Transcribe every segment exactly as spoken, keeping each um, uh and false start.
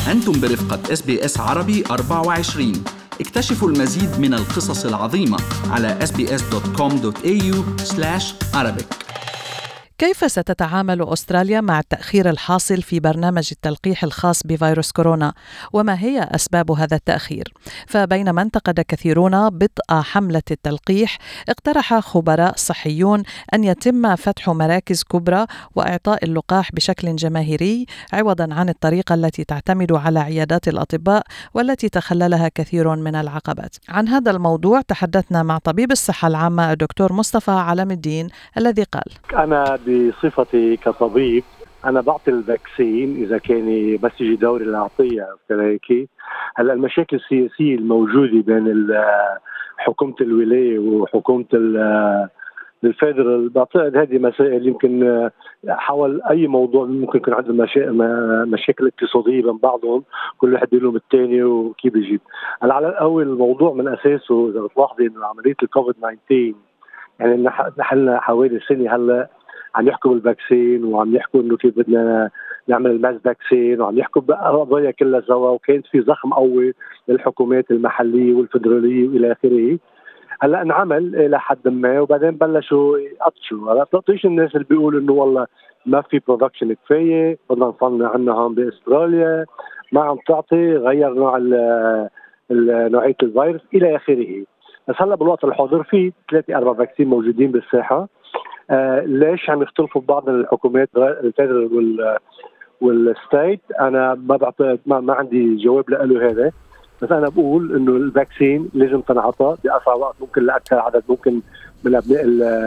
أنتم برفقة إس بي إس عربي أربعة وعشرين. اكتشفوا المزيد من القصص العظيمة على إس بي إس دوت كوم دوت إيه يو سلاش عربيك. كيف ستتعامل أستراليا مع التأخير الحاصل في برنامج التلقيح الخاص بفيروس كورونا؟ وما هي أسباب هذا التأخير؟ فبينما انتقد كثيرون بطء حملة التلقيح، اقترح خبراء صحيون أن يتم فتح مراكز كبرى وإعطاء اللقاح بشكل جماهيري عوضا عن الطريقة التي تعتمد على عيادات الأطباء والتي تخللها كثير من العقبات. عن هذا الموضوع تحدثنا مع طبيب الصحة العامة الدكتور مصطفى علام الدين الذي قال: أنا بصفتي كطبيب أنا بعطي الفاكسين إذا كان بس يجي دوري لأعطيها. هلا المشاكل السياسية الموجودة بين حكومة الولاية وحكومة الفيدرال بعتقد هذه مسائل يمكن حول أي موضوع ممكن يكون عندهم مشاكل اقتصادية بين بعضهم، كل واحد بيلوم الثاني وكيف يجيب. هلا على الأول الموضوع من أساسه إذا بتلاحظي إنه عملية الكوفيد تسعة عشر يعني نحن حوالي سنة هلا عم يحكوا بالفاكسين وعم يحكوا انه كيف بدنا نعمل الماس فاكسين وعم يحكوا بقضايا كلها سوا، وكانت في زخم قوي للحكومات المحليه والفدراليه والى اخره. هلا انعمل الى حد ما وبعدين بلشوا يقطشوا. هلا بتقطيش الناس اللي بيقولوا انه والله ما في برودكشن كفايه، بدنا نصنع عندنا هون باستراليا، ما عم تعطي، غير نوع نوعيه الفيروس الى اخره. بس هلا بالوقت الحاضر في ثلاثة أربع فاكسين موجودين بالساحة. آه ليش عم يختلفوا ببعض الحكومات الفيدرال وال والستيت؟ أنا ما بعطي ما, ما عندي جواب له هذا، بس أنا بقول إنه الفاكسين لازم تنعطى بأسرع وقت ممكن لأكثر عدد ممكن من أبناء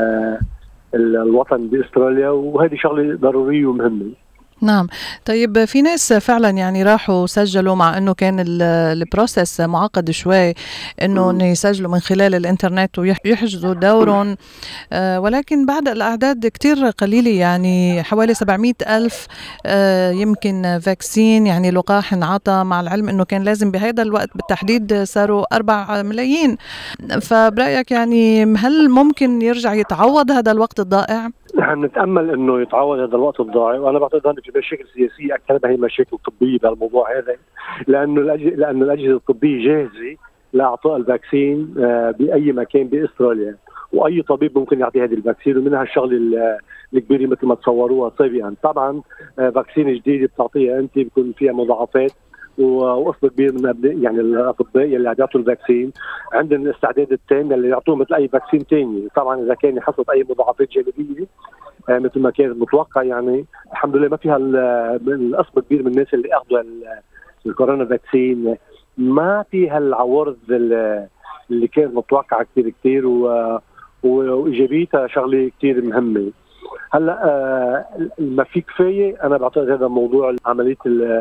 الوطن بأستراليا، وهذه شغلة ضرورية ومهمة. نعم. طيب في ناس فعلا يعني راحوا سجلوا مع انه كان البروسيس معقد شوي انه يسجلوا من خلال الانترنت ويحجزوا دورهم، آه ولكن بعد الاعداد كتير قليلة، يعني حوالي سبعمئة ألف آه يمكن فاكسين يعني لقاح انعطى، مع العلم انه كان لازم بهذا الوقت بالتحديد صاروا أربعة ملايين. فبرأيك يعني هل ممكن يرجع يتعوض هذا الوقت الضائع؟ نحن نتأمل انه يتعوض هذا الوقت الضائع، وانا بعتقد انه في مشاكل سياسيه اكثر ما هي مشاكل طبيه بهالموضوع هذا، لانه لانه الاجهزه الطبيه جاهزه لاعطاء الفاكسين باي مكان باستراليا، واي طبيب ممكن يعطي هذه الفاكسين، ومنها الشغله الكبيره مثل ما تصوروها سابقا. طبعا فاكسين جديد بتعطيها انت بيكون فيها مضاعفات، وقسم كبير من يعني الاطباء اللي عم يعطوا الفاكسين عندهم الاستعداد التام اللي يعطوه مثل اي فاكسين ثاني. طبعا اذا كان يحصل اي مضاعفات جانبيه آه مثل ما كان متوقع، يعني الحمد لله ما فيها القسم كبير من الناس اللي اخذوا الكورونا فاكسين ما فيها العوارض اللي كانت متوقعه كثير كثير، وايجابيتها شغله كثير مهمه. هلا آه ما في كفايه. انا بعتقد هذا موضوع عمليه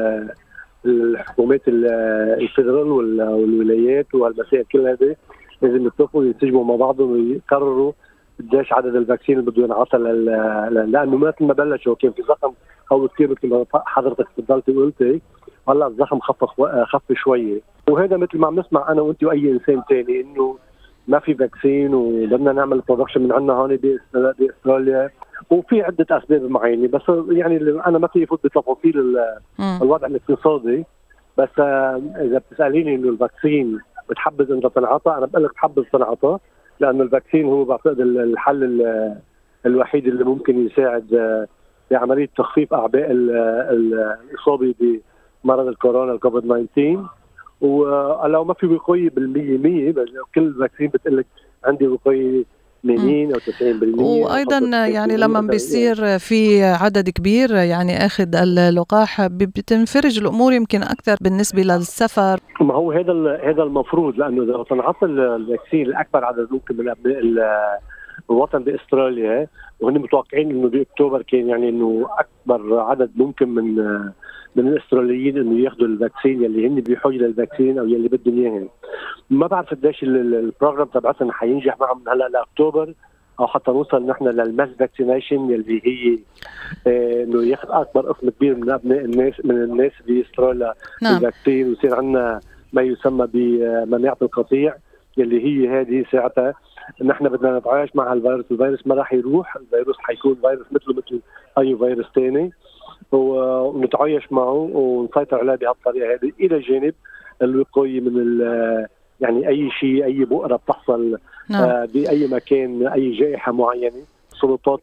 الحكومات الفيدرال والولايات والمسائل كل هذه لازم يتفقوا يتسجموا مع بعضهم ويقرروا قديش عدد الفاكسين اللي بده ينعطى، لانه مثل ما بلشوا كان في زخم قوي كثير مثل ما حضرتك تفضلتي وقلتي. هلا الزخم خف خف شويه، وهذا مثل ما عم نسمع انا وانت واي انسان ثاني انه ما في فاكسين وبدنا نعمل برودكشن من عندنا هون باستراليا، وفي عده اسباب معينه. بس يعني انا ما في فوت بتفاصيل الوضع الاقتصادي، بس اذا بتساليني انه الفاكسين بتحبذ انه تنعطى، انا بقول لك بحبذ تنعطى، لانه الفاكسين هو بعتقد الحل الوحيد اللي ممكن يساعد بعمليه تخفيف اعباء الاصابه بمرض الكورونا الكوفيد تسعة عشر. ولو ما في وقايه بالمية مية، كل فاكسين بتقول لك عندي وقايه ثمانين أو تسعين بالمية. وأيضا يعني لما بيصير في عدد كبير يعني أخذ اللقاح بتنفرج الأمور يمكن أكثر بالنسبة للسفر. ما هو هذا هذا المفروض، لأنه إذا تنعطى الفاكسين لأكبر عدد ممكن من أبناء الوطن بأستراليا، وهن متوقعين إنه بأكتوبر كان يعني إنه أكبر عدد ممكن من من الاستراليين انه ياخذوا الفاكسين يلي هن بحاجه للفاكسين او يلي بدهم اياه. ما بعرف قديش البروجرام تبعتنا حينجح معهم من هلا لاكتوبر، او حتى نوصل نحن للماس فاكسينيشن يلي هي آه انه ياخذ اكبر قسم كبير من ابناء الناس من الناس باستراليا نعم. الفاكسين، ويصير عندنا ما يسمى بمناعه القطيع يلي هي هذه ساعتها نحن بدنا نتعايش مع الفيروس. الفيروس ما راح يروح، الفيروس حيكون فيروس مثله مثل اي فيروس ثاني، ونتعايش معه ونسيطر عليه بهالطريقة هذه، إلى جانب الوقاية من يعني أي شيء، أي بؤرة بتحصل نعم. آه بأي مكان، أي جائحة معينة. السلطات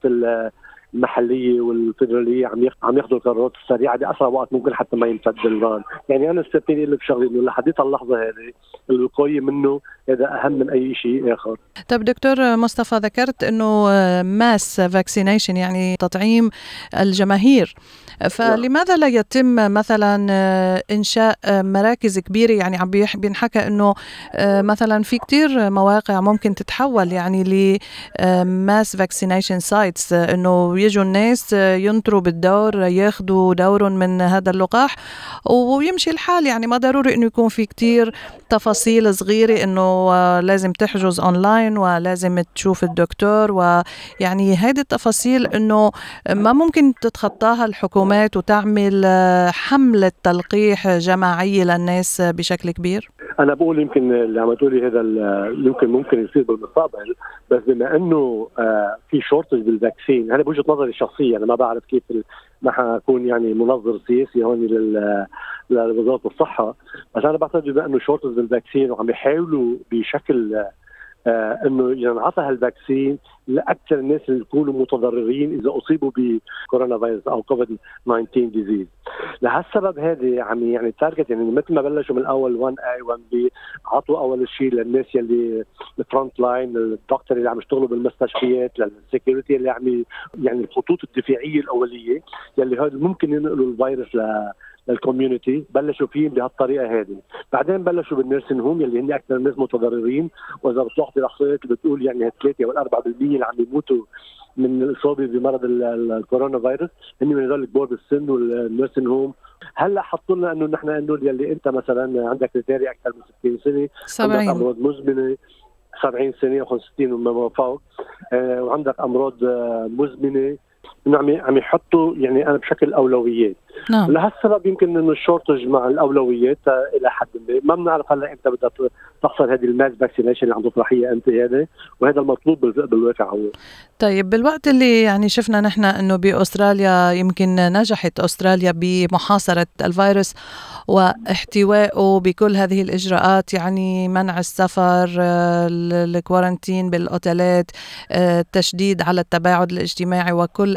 المحلية والفيدرالية عم عم ياخذوا القرارات السريعة بأسرع وقت ممكن حتى ما يمتد الفان. يعني أنا استثني لك شغلة إنه لحديت اللحظة هذه الوقاية منه هذا أهم من أي شيء آخر. طب دكتور مصطفى، ذكرت إنه ماس فاكسينيشن يعني تطعيم الجماهير، فلماذا لا يتم مثلا إنشاء مراكز كبيرة؟ يعني عم بينحكى إنه مثلا في كتير مواقع ممكن تتحول يعني لماس فاكسينيشن سايتس، إنه يجوا الناس ينطروا بالدور ياخدوا دور من هذا اللقاح ويمشي الحال. يعني ما ضروري إنه يكون في كتير تفاصيل صغيرة إنه لازم تحجز أونلاين ولازم تشوف الدكتور، ويعني هيدي التفاصيل إنه ما ممكن تتخطاها الحكومات وتعمل حملة تلقيح جماعية للناس بشكل كبير. أنا بقول يمكن اللي عم تقولي هذا يمكن ممكن يصير بالمستقبل، بس بما إنه في شورتج بالفاكسين، أنا بوجهة نظري الشخصية أنا ما بعرف كيف ما حكون يعني منظر سياسي هون لل لوزارة الصحة، بس أنا بعتقد بما إنه شورتج بالفاكسين وعم يحاولوا بشكل آه انه ينعطى هالفاكسين لاكثر الناس اللي يكونوا متضررين اذا اصيبوا بكورونا فيروس او كوفيد تسعة عشر ديزيز. لهالسبب هذه عم يعني تارجت، يعني مثل ما بلشوا من الاول واحد اي واحد بي، عطوا اول شيء للناس يلي الفرونت لاين، الدكتور اللي عم يشتغلوا بالمستشفيات، للسكيورتي اللي عم يعني الخطوط الدفاعيه الاوليه يلي هذول ممكن ينقلوا الفيروس ل الكوميونتي. بلشوا فيه بهالطريقه هذه، بعدين بلشوا بالنيرسين هوم يلي هن اكثر الناس متضررين، واذا بتلاحظي الاحصائيات اللي بتقول يعني ثلاثة او أربعة بالمية اللي عم يموتوا من الاصابه بمرض الكورونا فيروس هن من هذول الكبار بالسن والنيرسين هوم. هلا حطوا لنا انه نحن انه يلي انت مثلا عندك كريتيريا اكثر من ستين سنه، سبعين. عندك امراض مزمنه سبعين سنه او ستين وما فوق، آه وعندك امراض آه مزمنه، عم عم يحطوا يعني انا بشكل اولويات. نعم. لهالسبب يمكن انه الشورتج مع الاولويات الى حد ما، ما بنعرف هلا امتى بدها تحصل هذه الماس فاكسينيشن اللي عم تطرحيها انت هذا، وهذا المطلوب بالواقع هو. طيب بالوقت اللي يعني شفنا نحن انه باستراليا يمكن نجحت استراليا بمحاصره الفيروس واحتوائه بكل هذه الاجراءات، يعني منع السفر، الكوارنتين بالاوتيلات، التشديد على التباعد الاجتماعي وكل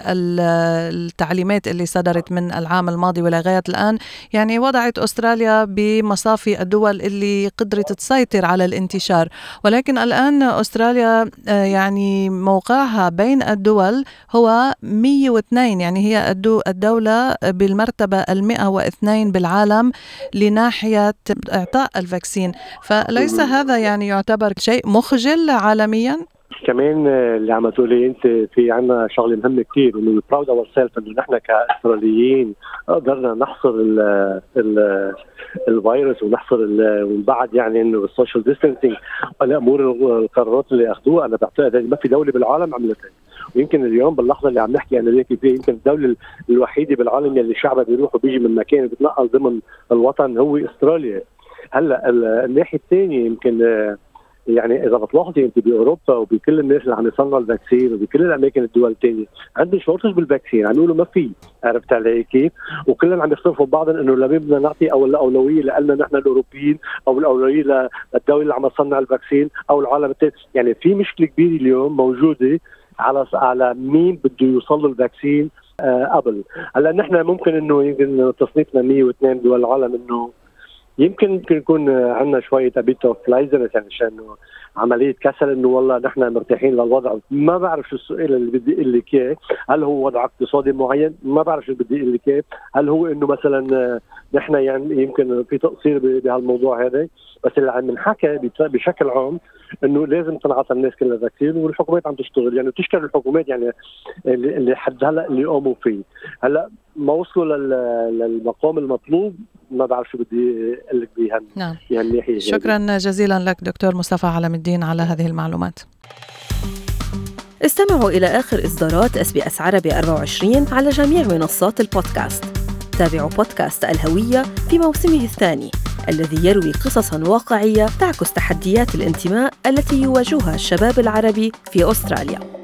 التعليمات اللي صدرت من العام الماضي ولغاية الآن، يعني وضعت أستراليا بمصافي الدول اللي قدرت تسيطر على الانتشار. ولكن الآن أستراليا يعني موقعها بين الدول هو مية واثنين، يعني هي الدولة بالمرتبة المئة واثنين بالعالم لناحية إعطاء الفاكسين، فليس هذا يعني يعتبر شيء مخجل عالميا؟ كمان اللي عم تقولي انت في عنا شغله مهمه كثير، انه براود اور سيلف، انه نحن كاستراليين قدرنا نحصر ال ال الفيروس ونحصر ونبعد يعني انه السوشيال ديستانسينج والامور القرارات اللي اخذوها. انا بعتقد ما في دوله بالعالم عملتها، ويمكن اليوم باللحظه اللي عم نحكي انا ليكي فيها يمكن الدوله الوحيده بالعالم اللي شعبها بيروح وبيجي من مكان بيتنقل ضمن الوطن هو استراليا. هلا الناحيه الثانيه يمكن يعني اذا بتلاحظي انت باوروبا وبكل الناس اللي عم يصنعوا الفاكسين وبكل الاماكن الدول الثانيه عندهم شورتج بالفاكسين، عم يقولوا ما في، عرفت علي كيف؟ وكلهم عم يختلفوا ببعضهم انه لا بدنا نعطي او الاولويه لنا نحن الاوروبيين او الاولويه للدوله اللي عم تصنع الفاكسين او العالم الثاني. يعني في مشكله كبيره اليوم موجوده على على مين بده يوصل له الفاكسين آه قبل. هلا نحن ممكن انه يمكن تصنيفنا مية واثنين دول العالم انه يمكن يمكن يكون عندنا شويه ابيت اوف لايزنس، يعني عشان عمليه كسل انه والله نحن مرتاحين للوضع. ما بعرف شو السؤال اللي بدي اقول لك اياه، هل هو وضع اقتصادي معين؟ ما بعرف شو بدي اقول لك اياه، هل هو انه مثلا نحن يعني يمكن في تقصير بهالموضوع هذا، بس اللي عم نحكى بشكل عام انه لازم تنعطى الناس كلها فاكسين والحكومات عم تشتغل، يعني تشكر الحكومات يعني اللي حد هلا اللي قاموا فيه. هلا ما وصلوا للمقام المطلوب، ما بعرف شو بدي اقول لك بهال نعم. يعني شكرا جزيلا لك دكتور مصطفى علم الدين على هذه المعلومات. استمعوا إلى آخر إصدارات إس بي إس عربي أربعة وعشرين على جميع منصات البودكاست. تابعوا بودكاست الهوية في موسمه الثاني الذي يروي قصصاً واقعية تعكس تحديات الانتماء التي يواجهها الشباب العربي في أستراليا.